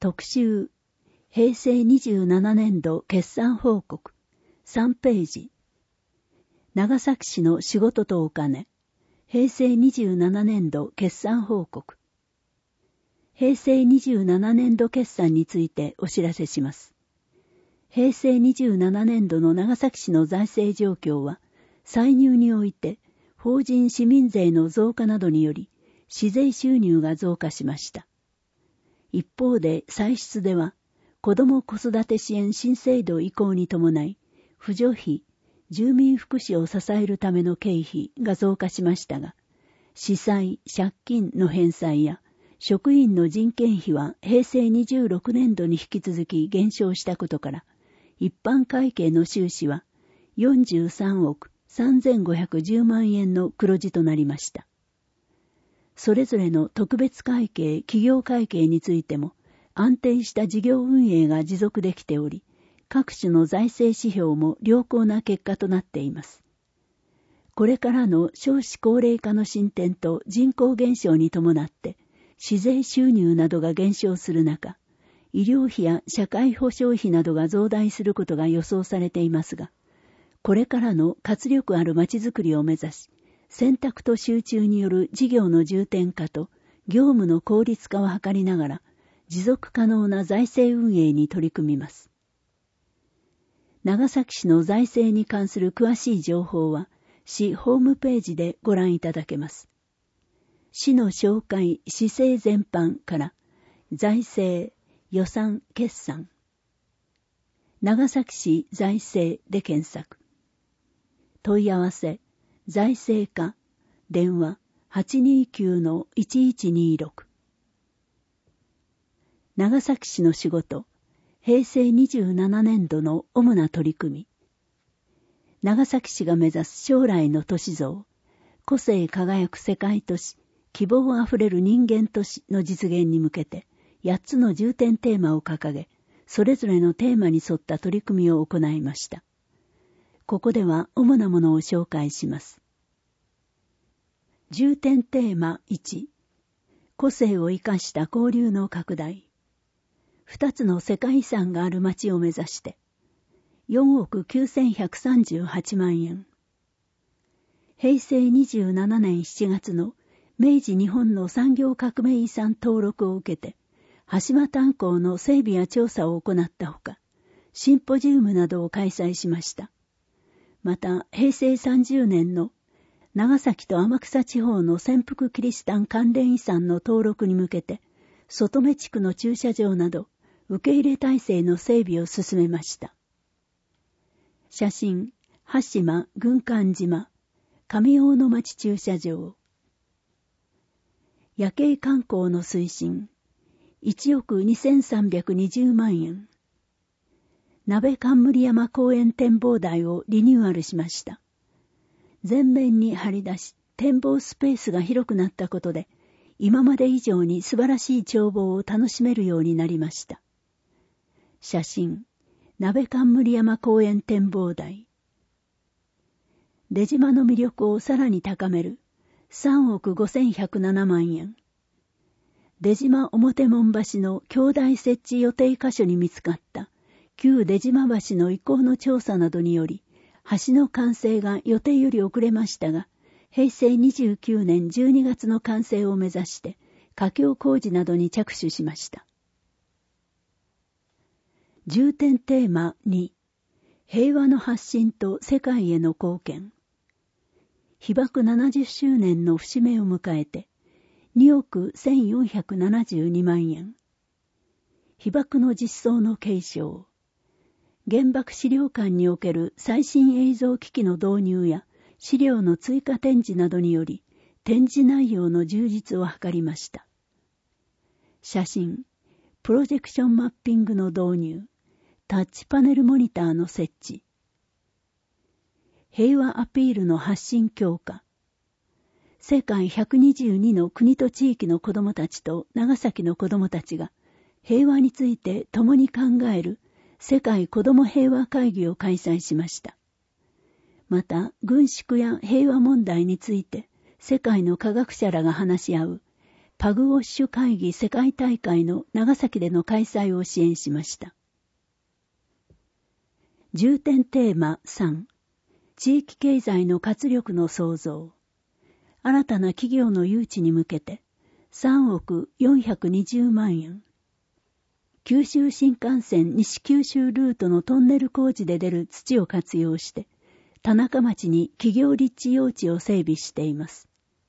特集平成27年度決算報告3ページ。長崎市の仕事とお金平成27年度決算報告。平成27年度決算についてお知らせします。平成27年度の長崎市の財政状況は、歳入において法人市民税の増加などにより市税収入が増加しました。一方で歳出では、子ども子育て支援新制度移行に伴い、扶助費、住民福祉を支えるための経費が増加しましたが、市債、借金の返済や職員の人件費は平成26年度に引き続き減少したことから、一般会計の収支は43億3510万円の黒字となりました。それぞれの特別会計、企業会計についても安定した事業運営が持続できており、各種の財政指標も良好な結果となっています。これからの少子高齢化の進展と人口減少に伴って市税収入などが減少する中、医療費や社会保障費などが増大することが予想されていますが、これからの活力あるまちづくりを目指し、選択と集中による事業の重点化と業務の効率化を図りながら、持続可能な財政運営に取り組みます。長崎市の財政に関する詳しい情報は、市ホームページでご覧いただけます。市の紹介、市政全般から、財政、予算、決算。長崎市財政で検索。問い合わせ、財政課、電話 829-1126。長崎市の仕事、平成27年度の主な取り組み。長崎市が目指す将来の都市像、個性輝く世界都市、希望あふれる人間都市の実現に向けて、8つの重点テーマを掲げ、それぞれのテーマに沿った取り組みを行いました。ここでは主なものを紹介します。重点テーマ1、個性を生かした交流の拡大。2つの世界遺産がある町を目指して、4億9138万円。平成27年7月の明治日本の産業革命遺産登録を受けて、端島炭鉱の整備や調査を行ったほか、シンポジウムなどを開催しました。また、平成30年の長崎と天草地方の潜伏キリシタン関連遺産の登録に向けて、外目地区の駐車場など、受け入れ体制の整備を進めました。写真、端島、軍艦島、上大野町駐車場。夜景観光の推進、1億2320万円。鍋冠山公園展望台をリニューアルしました。前面に張り出し、展望スペースが広くなったことで、今まで以上に素晴らしい眺望を楽しめるようになりました。写真、鍋冠山公園展望台。出島の魅力をさらに高める3億5107万円。出島表門橋の橋台設置予定箇所に見つかった旧出島橋の遺構の調査などにより、橋の完成が予定より遅れましたが、平成29年12月の完成を目指して、架橋工事などに着手しました。重点テーマ2、平和の発信と世界への貢献。被爆70周年の節目を迎えて、2億1472万円。被爆の実相の継承。原爆資料館における最新映像機器の導入や資料の追加展示などにより、展示内容の充実を図りました。写真、プロジェクションマッピングの導入。タッチパネルモニターの設置。平和アピールの発信強化。世界122の国と地域の子どもたちと長崎の子どもたちが平和について共に考える世界子ども平和会議を開催しました。また、軍縮や平和問題について世界の科学者らが話し合うパグウォッシュ会議世界大会の長崎での開催を支援しました。重点テーマ3、地域経済の活力の創造。新たな企業の誘致に向けて3億420万円。九州新幹線西九州ルートのトンネル工事で出る土を活用して、田中町に企業立地用地を整備しています。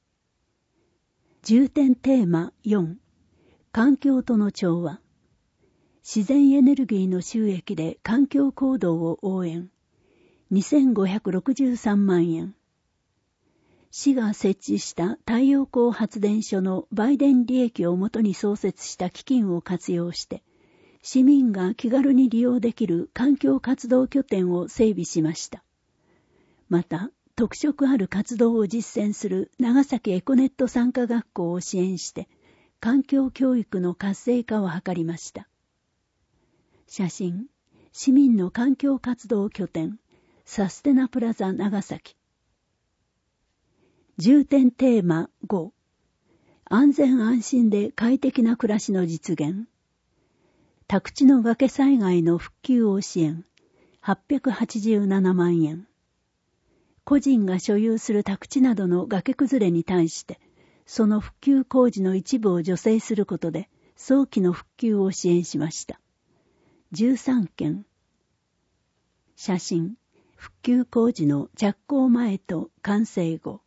重点テーマ4、環境との調和。自然エネルギーの収益で環境行動を応援。2563万円。市が設置した太陽光発電所の売電利益をもとに創設した基金を活用して、市民が気軽に利用できる環境活動拠点を整備しました。また、特色ある活動を実践する長崎エコネット参加学校を支援して、環境教育の活性化を図りました。写真、市民の環境活動拠点、サステナプラザ長崎。重点テーマ5、安全安心で快適な暮らしの実現。宅地の崖災害の復旧を支援、887万円。個人が所有する宅地などの崖崩れに対して、その復旧工事の一部を助成することで、早期の復旧を支援しました。13件。写真、復旧工事の着工前と完成後。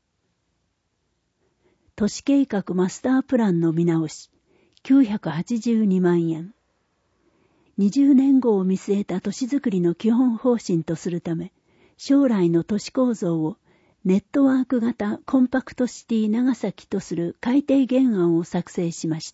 都市計画マスタープランの見直し、982万円。20年後を見据えた都市づくりの基本方針とするため、将来の都市構造をネットワーク型コンパクトシティ長崎とする改定原案を作成しました。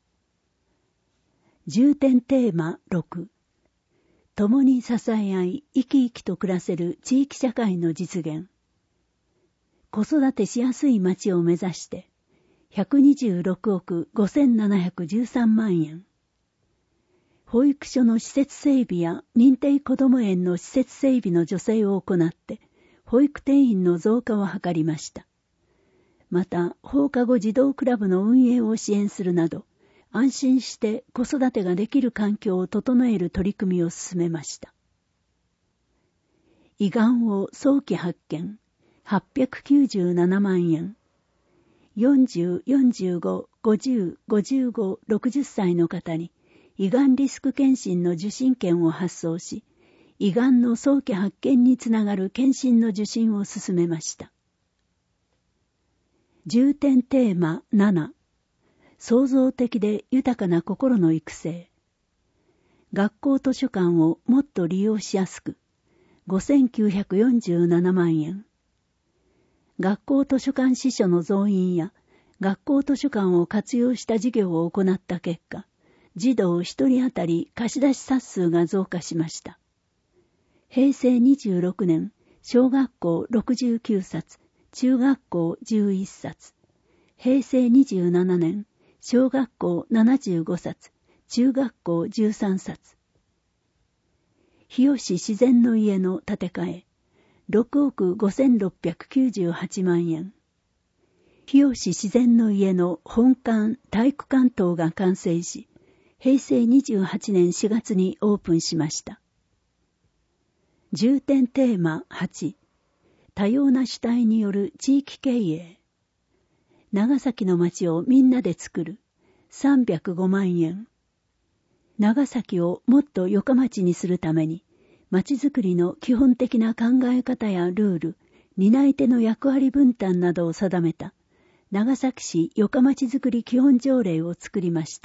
重点テーマ6、共に支え合い生き生きと暮らせる地域社会の実現。子育てしやすい町を目指して126億5713万円。保育所の施設整備や認定こども園の施設整備の助成を行って、保育定員の増加を図りました。また、放課後児童クラブの運営を支援するなど、安心して子育てができる環境を整える取り組みを進めました。胃がんを早期発見、897万円。40、45、50、55、60歳の方に、胃がんリスク検診の受診券を発送し、胃がんの早期発見につながる検診の受診を進めました。重点テーマ7、創造的で豊かな心の育成。学校図書館をもっと利用しやすく、5947万円。学校図書館司書の増員や、学校図書館を活用した事業を行った結果、児童1人当たり貸し出し冊数が増加しました。平成26年、小学校69冊、中学校11冊。平成27年、小学校75冊、中学校13冊。日吉自然の家の建て替え、6億5698万円。日吉自然の家の本館体育館等が完成し、平成28年4月にオープンしました。重点テーマ8、多様な主体による地域経営。長崎の町をみんなで作る、305万円。長崎をもっとよか町にするために、町づくりの基本的な考え方やルール、担い手の役割分担などを定めた、長崎市よか町づくり基本条例を作りました。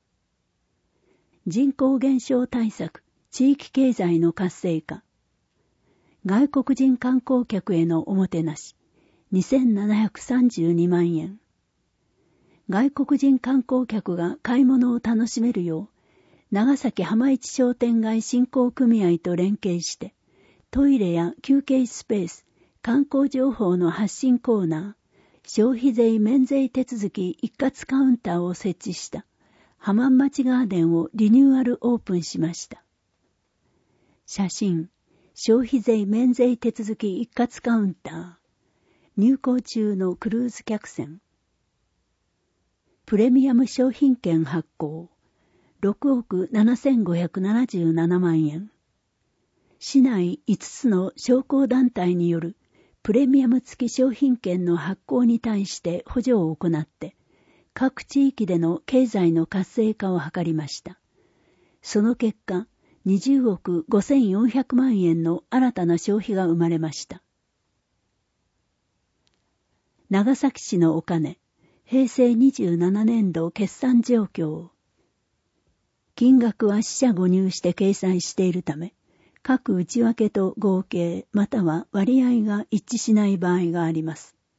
人口減少対策、地域経済の活性化。外国人観光客へのおもてなし、2732万円。外国人観光客が買い物を楽しめるよう、長崎浜市商店街振興組合と連携して、トイレや休憩スペース、観光情報の発信コーナー、消費税免税手続き一括カウンターを設置した、浜町ガーデンをリニューアルオープンしました。写真、消費税免税手続き一括カウンター、入港中のクルーズ客船。 プレミアム商品券発行、6億7577万円。市内5つの商工団体によるプレミアム付き商品券の発行に対して補助を行って、各地域での経済の活性化を図りました。その結果、20億5400万円の新たな消費が生まれました。長崎市のお金、平成27年度決算状況。金額は四捨五入して掲載しているため、各内訳と合計または割合が一致しない場合があります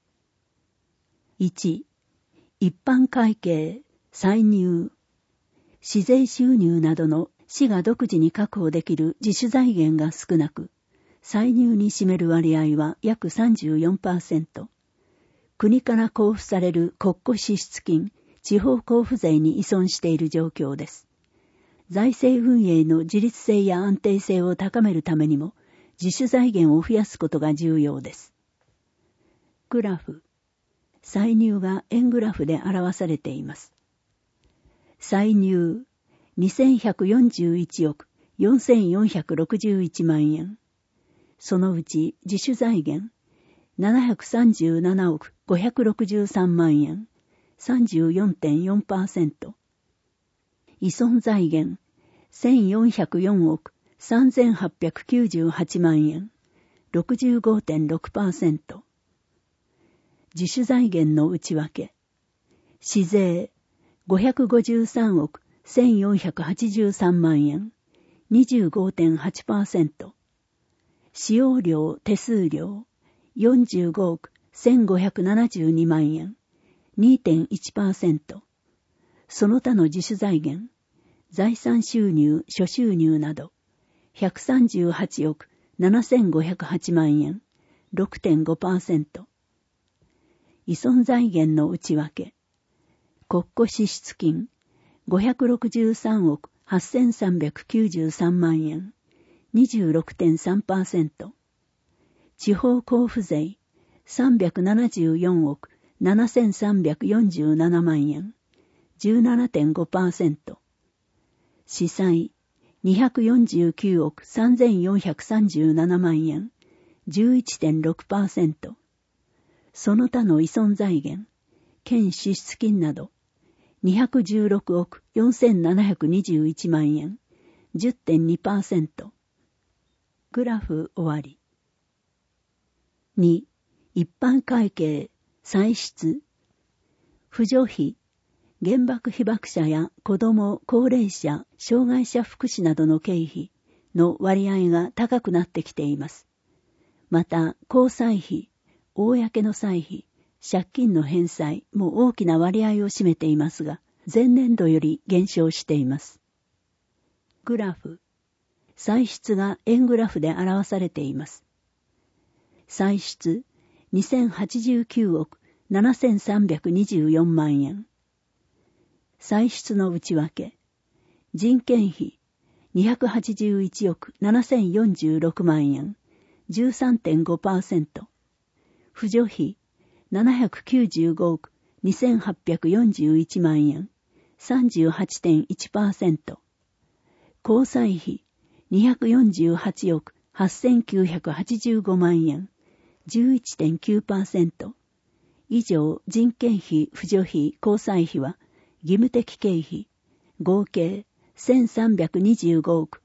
。1、一般会計、歳入。市税収入などの市が独自に確保できる自主財源が少なく、歳入に占める割合は約 34%。国から交付される国庫支出金、地方交付税に依存している状況です。財政運営の自律性や安定性を高めるためにも、自主財源を増やすことが重要です。グラフ。歳入が円グラフで表されています。歳入、2141億4461万円。そのうち自主財源、737億563万円、34.4%。依存財源、1404億3898万円、65.6%。自主財源の内訳、市税、553億1483万円、25.8%。使用料手数料、45億1572万円、2.1%。その他の自主財源、財産収入、諸収入など、138億7508万円、6.5%。依存財源の内訳、国庫支出金、563億8393万円、26.3%。地方交付税、374億7347万円、17.5%。司債、249億3437万円、11.6%。その他の依存財源、県支出金など、216億4721万円、10.2%。グラフ終わり。2、一般会計、歳出。扶助費、原爆被爆者や子ども、高齢者、障害者福祉などの経費の割合が高くなってきています。また、公債費、公の歳費、借金の返済も大きな割合を占めていますが、前年度より減少しています。グラフ。歳出が円グラフで表されています。歳出、2089億7324万円。歳出の内訳。人件費、281億7046万円、13.5%。扶助費、795億2841万円、38.1%。公債費、248億8985万円、11.9%。以上、人件費、扶助費、公債費は、義務的経費、合計1325億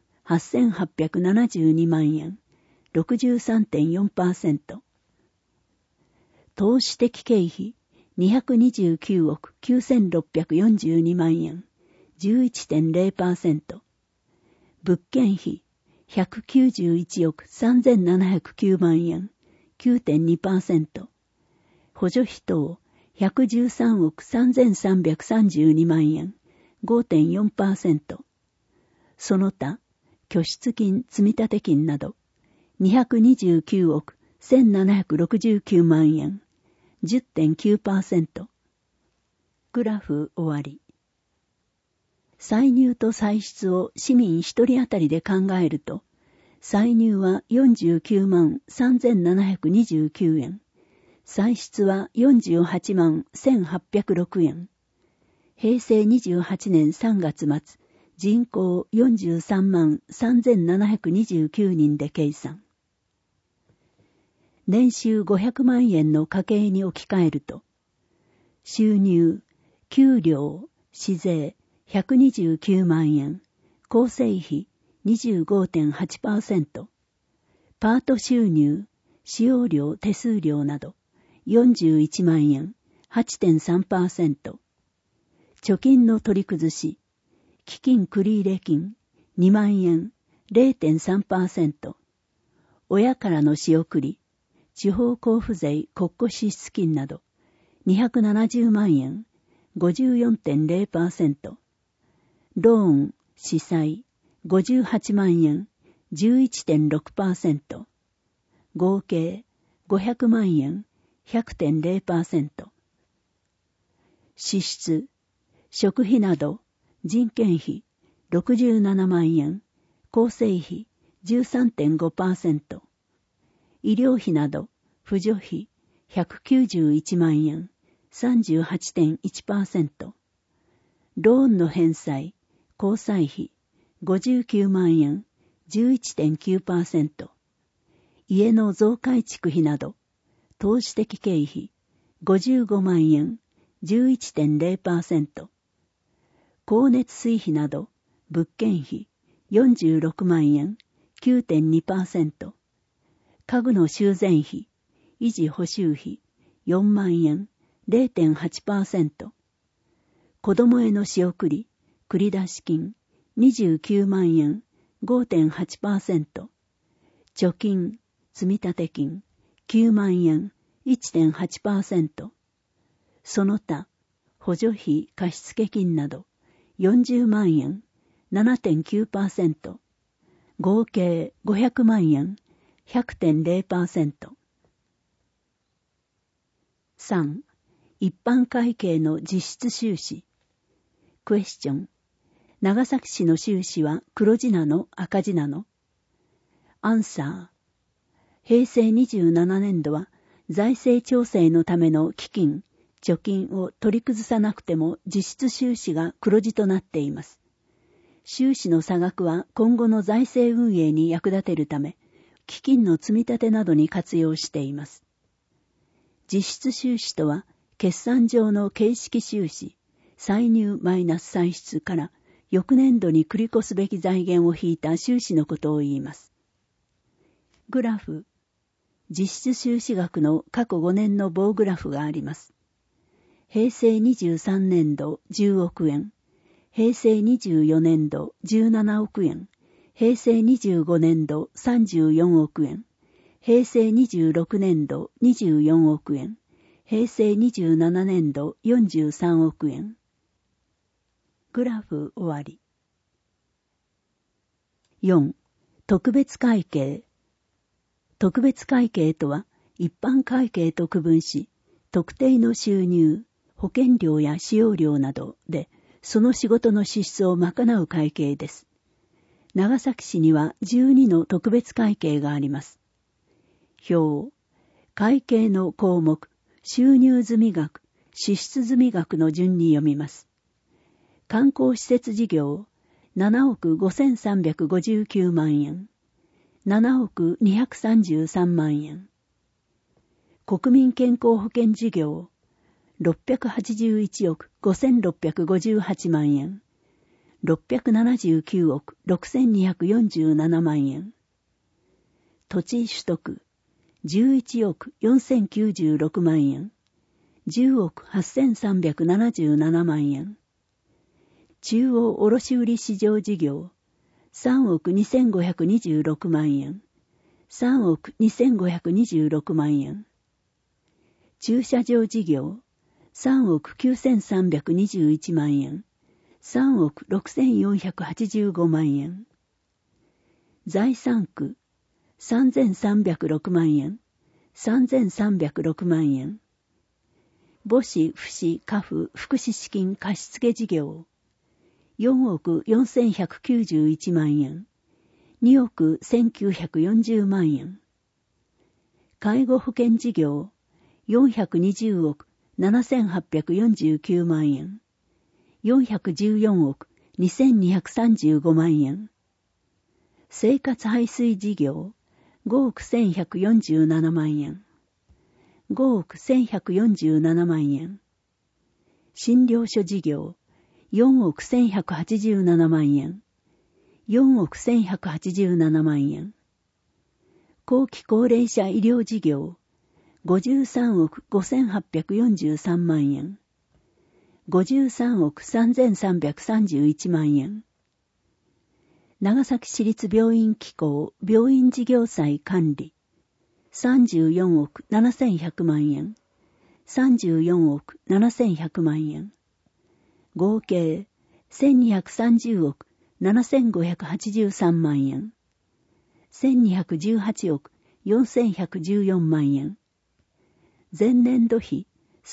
8872万円、63.4%。投資的経費、229億9642万円、11.0%。物件費、191億3709万円、9.2%。補助費等、113億3332万円、5.4%。その他、拠出金、積立金など、229億1769万円、10.9%。グラフ終わり。歳入と歳出を市民一人当たりで考えると、歳入は49万3729円、歳出は48万1806円。 平成28年3月末、人口43万3729人で計算。年収500万円の家計に置き換えると、収入、給料、市税129万円、構成費 25.8%、パート収入、使用料、手数料など41万円、8.3%、貯金の取り崩し、基金繰入金2万円、0.3%、親からの仕送り、地方交付税国庫支出金など270万円、54.0%、ローン、司債58万円、11.6%、合計500万円、100.0%、支出、食費など人件費67万円、構成費 13.5%、医療費など扶助費191万円、38.1%、ローンの返済、交際費59万円、11.9%、家の増改築費など投資的経費55万円、11.0%、光熱水費など物件費46万円、9.2%、家具の修繕費、維持補修費4万円、0.8%、子供への仕送り、繰り出し金29万円、5.8%、貯金、積立金9万円、1.8%、その他、補助費貸付金など40万円、7.9%、合計500万円、100.0%。3. 一般会計の実質収支。クエスチョン。長崎市の収支は黒字なの赤字なの？アンサー。平成27年度は財政調整のための基金、貯金を取り崩さなくても実質収支が黒字となっています。収支の差額は今後の財政運営に役立てるため、基金の積み立てなどに活用しています。実質収支とは、決算上の形式収支、歳入マイナス歳出から翌年度に繰り越すべき財源を引いた収支のことを言います。グラフ。実質収支額の過去5年の棒グラフがあります。平成23年度10億円、平成24年度17億円、平成25年度34億円、平成26年度24億円、平成27年度43億円。グラフ終わり。4. 特別会計。特別会計とは、一般会計と区分し、特定の収入、保険料や使用料などで、その仕事の支出を賄う会計です。長崎市には12の特別会計があります。表、会計の項目、収入済額、支出済額の順に読みます。観光施設事業、7億5359万円。7億233万円。国民健康保険事業、681億5658万円。679億6247万円。土地取得、11億4096万円。10億8377万円。中央卸売市場事業、3億2526万円。3億2526万円。駐車場事業、3億9321万円。3億6485万円。財産区、3306万円。3306万円。母子父子家父福祉資金貸付事業、4億4191万円。2億1940万円。介護保険事業、420億7849万円。 414億2235万円。生活排水事業5億1147万円。5億1147万円。診療所事業4億1187万円。4億1187万円。後期高齢者医療事業53億5843万円。53億3331万円。長崎市立病院機構病院事業債管理34億7100万円。34億7100万円。合計1230億7583万円。1218億4114万円。前年度比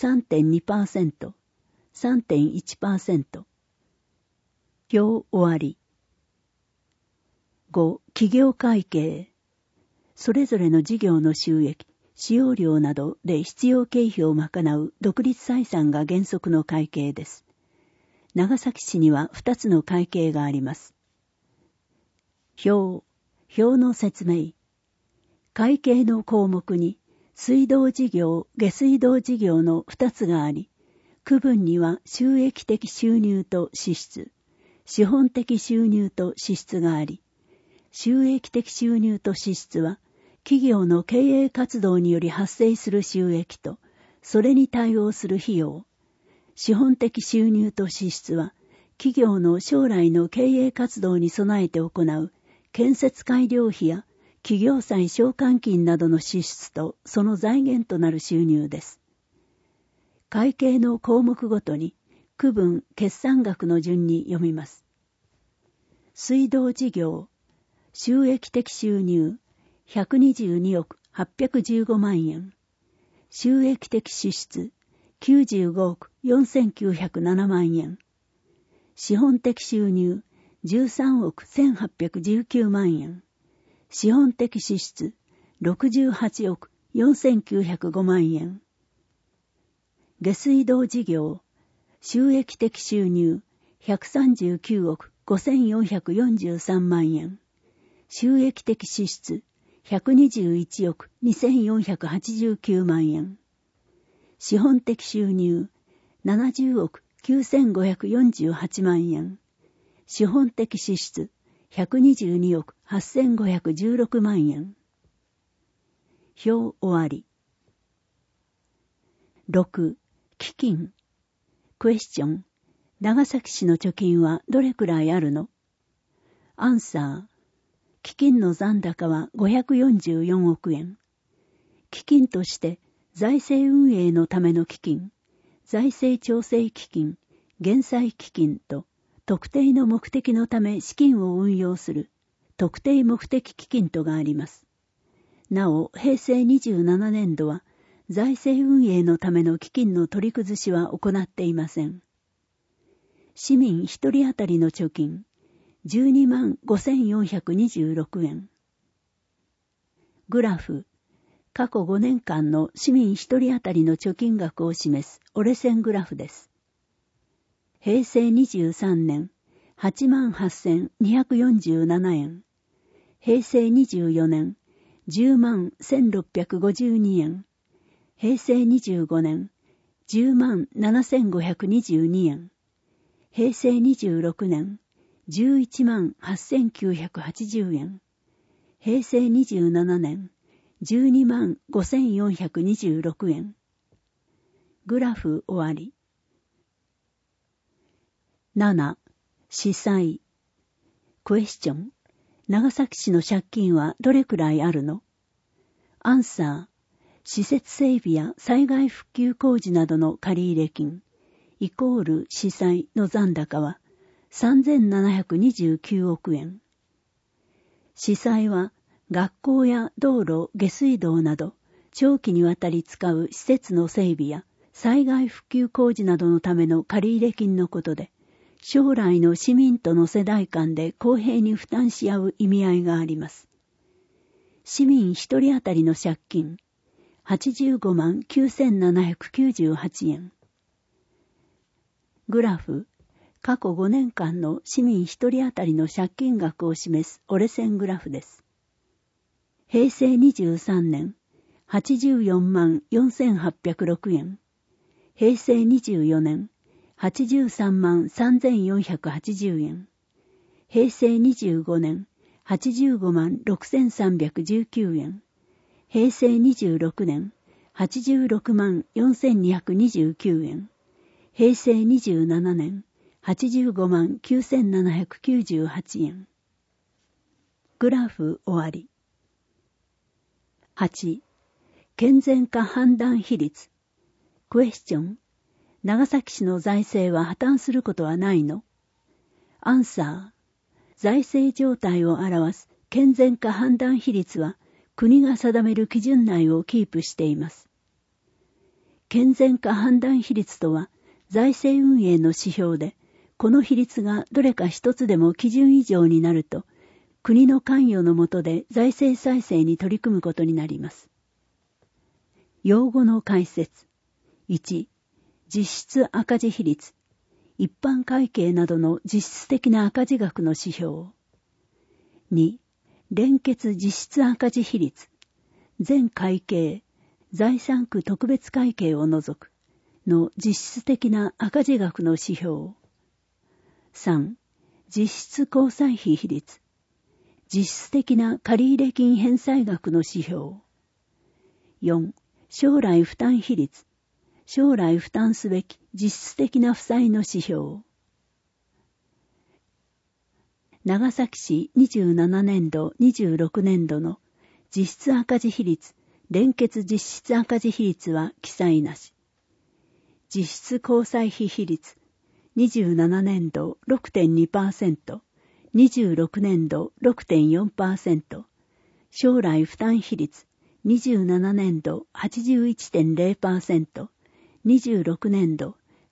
3.2%、3.1%。表終わり。5. 企業会計。それぞれの事業の収益、使用料などで必要経費を賄う独立採算が原則の会計です。長崎市には2つの会計があります。表の説明。会計の項目に水道事業、下水道事業の2つがあり、区分には収益的収入と支出、資本的収入と支出があり、収益的収入と支出は、企業の経営活動により発生する収益と、それに対応する費用。資本的収入と支出は、企業の将来の経営活動に備えて行う建設改良費や企業債償還金などの支出とその財源となる収入です。会計の項目ごとに区分決算額の順に読みます。水道事業、収益的収入122億815万円。収益的支出95億4907万円。資本的収入13億1819万円。資本的支出68億4905万円。下水道事業、収益的収入139億5443万円。収益的支出121億2489万円。資本的収入70億9548万円。資本的支出122億8516万円。表終わり。6. 基金。クエスチョン。長崎市の貯金はどれくらいあるの？アンサー。基金の残高は544億円。基金として財政運営のための基金、財政調整基金、減債基金と特定の目的のため資金を運用する特定目的基金とがあります。なお、平成27年度は財政運営のための基金の取り崩しは行っていません。市民一人当たりの貯金、12万5426円。グラフ、過去5年間の市民一人当たりの貯金額を示す折れ線グラフです。平成23年、88,247円。平成24年、10万1652円。平成25年、10万7522円。平成26年、11万8980円。平成27年、12万5426円。グラフ終わり。7. 司債。クエスチョン。長崎市の借金はどれくらいあるの？アンサー。施設整備や災害復旧工事などの借入金、イコール司債の残高は3729億円。司債は学校や道路、下水道など長期にわたり使う施設の整備や災害復旧工事などのための借入金のことで、将来の市民との世代間で公平に負担し合う意味合いがあります。市民一人当たりの借金、85万9798円。グラフ、 過去5年間の市民1人当たりの借金額を示す折れ線グラフです。平成23年、84万4806円。平成24年、83万3480円。平成25年、85万6319円。平成26年、86万4229円。平成27年、85万9798円。グラフ終わり。8. 健全化判断比率。クエスチョン。長崎市の財政は破綻することはないの？アンサー。財政状態を表す健全化判断比率は国が定める基準内をキープしています。健全化判断比率とは財政運営の指標で、この比率がどれか一つでも基準以上になると、国の関与の下で財政再生に取り組むことになります。用語の解説。1. 実質赤字比率。一般会計などの実質的な赤字額の指標。2. 連結実質赤字比率。全会計、財産区特別会計を除くの実質的な赤字額の指標。3. 実質交際費比率。実質的な借入金返済額の指標。4. 将来負担比率。将来負担すべき実質的な負債の指標。長崎市27年度26年度の実質赤字比率、連結実質赤字比率は記載なし。実質交際費比率、27年度 6.2%、26年度 6.4%、将来負担比率、27年度 81.0%、26年度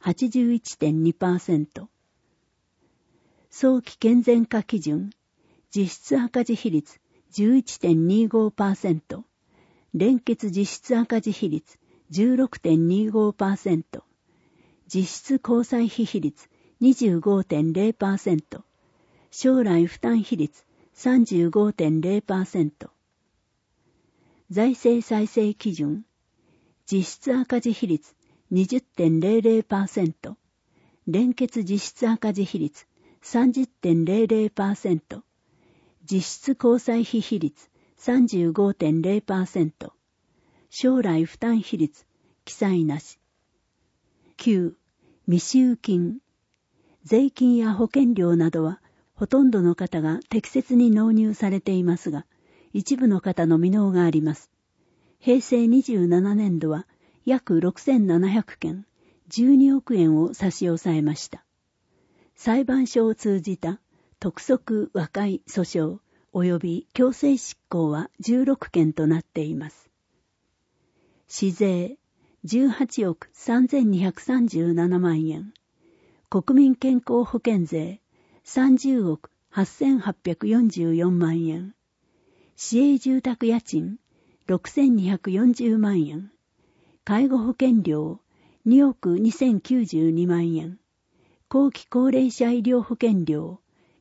81.2%。早期健全化基準、実質赤字比率 11.25%、連結実質赤字比率 16.25%、実質交際費比率 25.0%、将来負担比率 35.0%。財政再生基準、実質赤字比率 20.00%、連結実質赤字比率 30.00%、実質交際費比率 35.0%、将来負担比率、記載なし。9. 未収金。税金や保険料などは、ほとんどの方が適切に納入されていますが、一部の方の未納があります。平成27年度は約6700件、12億円を差し押さえました。裁判所を通じた督促和解訴訟及び強制執行は16件となっています。市税18億3237万円、国民健康保険税30億8844万円、市営住宅家賃6240万円、介護保険料2億2092万円、後期高齢者医療保険料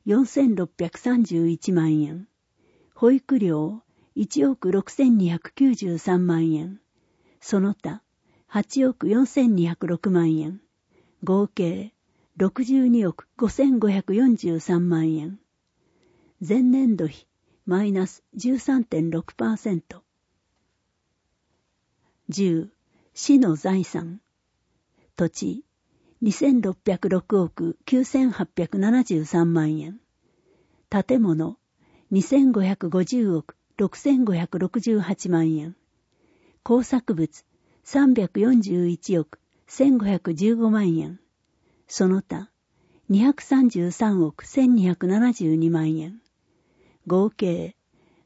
4631万円、保育料1億6293万円、その他8億4206万円、合計62億5543万円。前年度比マイナス 13.6%。10. 市の財産。土地2606億9873万円。建物2550億6568万円。工作物341億1515万円。その他233億1272万円。合計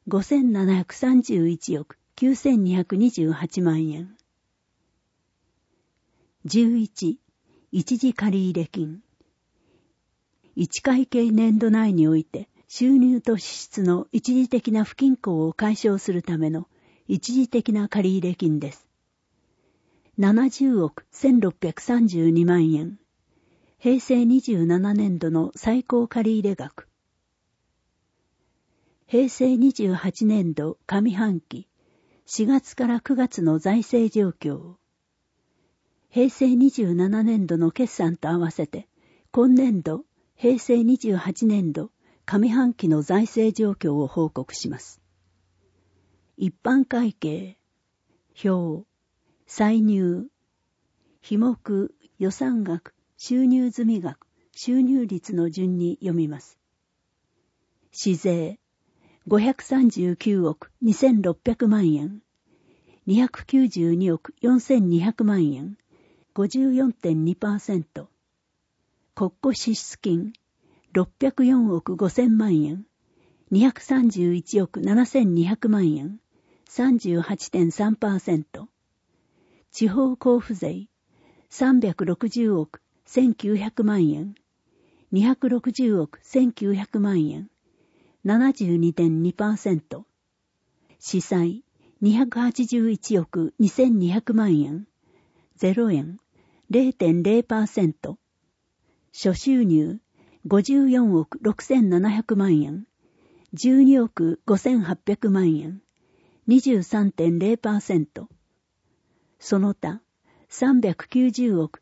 5731億9228万円。11. 一時借入金。一会計年度内において収入と支出の一時的な不均衡を解消するための一時的な借入金です。70億1632万円。 平成27年度の最高借入額。平成28年度上半期4月から9月の財政状況。平成27年度の決算と合わせて、今年度、平成28年度上半期の財政状況を報告します。一般会計、表、歳入、費目、予算額、収入済額、収入率の順に読みます。市税、539億2600万円、292億4200万円、54.2%。国庫支出金、604億5000万円、231億7200万円、38.3%。地方交付税、360億1900万円、260億1900万円、72.2%。司債、281億2200万円、0円、0.0%。諸収入、54億6700万円、12億5800万円、23.0%。その他、390億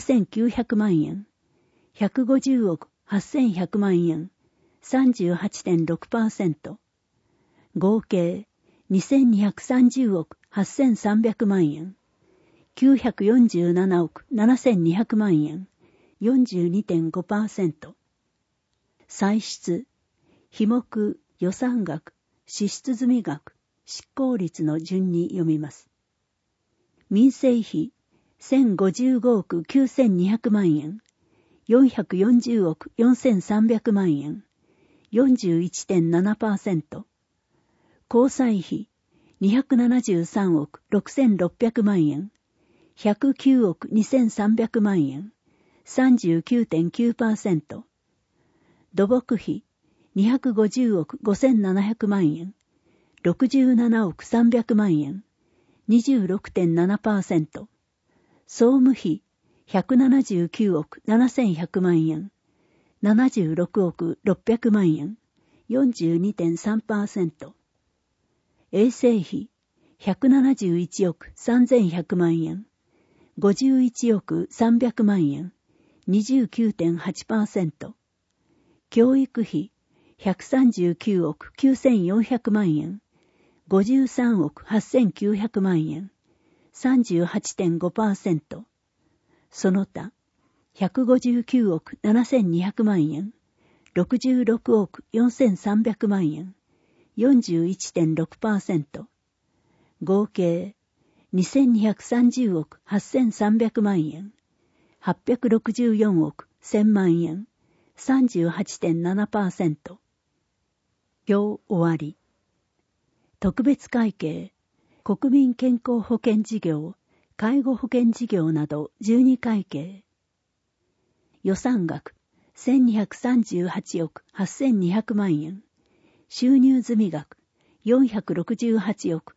9900万円、150億8100万円、38.6%。合計、2230億8300万円、947億7200万円、42.5%。歳出、費目、予算額、支出済額、執行率の順に読みます。民生費、1055億9200万円、440億4300万円、41.7%。交際費、273億6600万円、109億2300万円、39.9%。土木費、250億5700万円、67億300万円、26.7%。総務費、179億7100万円、76億600万円、42.3%。衛生費、171億3100万円、51億300万円、29.8%。教育費、139億9400万円、53億8900万円、38.5%。その他、159億7200万円、66億4300万円、41.6%。合計、2230億8300万円、864億1000万円、38.7%。表終わり。特別会計、国民健康保険事業、介護保険事業など12会計。予算額、1238億8200万円。収入済額、468億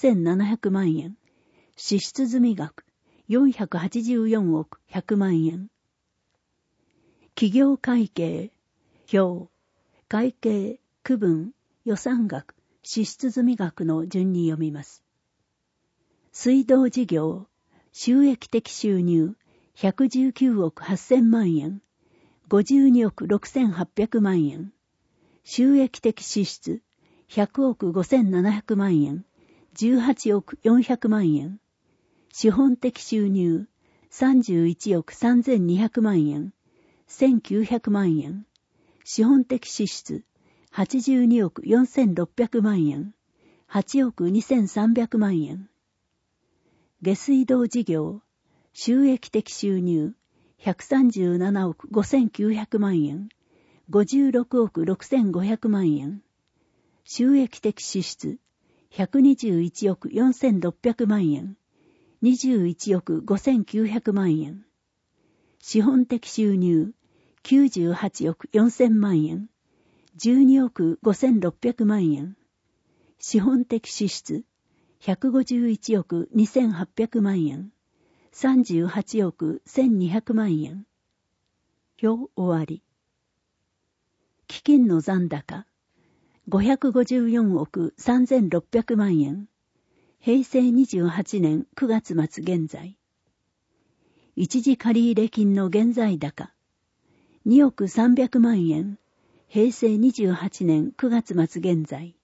4700万円。支出済額、484億100万円。企業会計、表、会計、区分、予算額、支出済額の順に読みます。水道事業、収益的収入、119億8000万円、52億6800万円。収益的支出、100億5700万円、18億400万円。資本的収入、31億3200万円、1900万円。資本的支出、82億4600万円、8億2300万円。下水道事業、収益的収入、137億5900万円、56億6500万円。収益的支出、121億4600万円、21億5900万円。資本的収入、98億4000万円、12億5600万円。資本的支出、151億2800万円、38億1200万円。 表終わり。基金の残高、554億3600万円。平成28年9月末現在。一時借入金の現在高、2億300万円。平成28年9月末現在。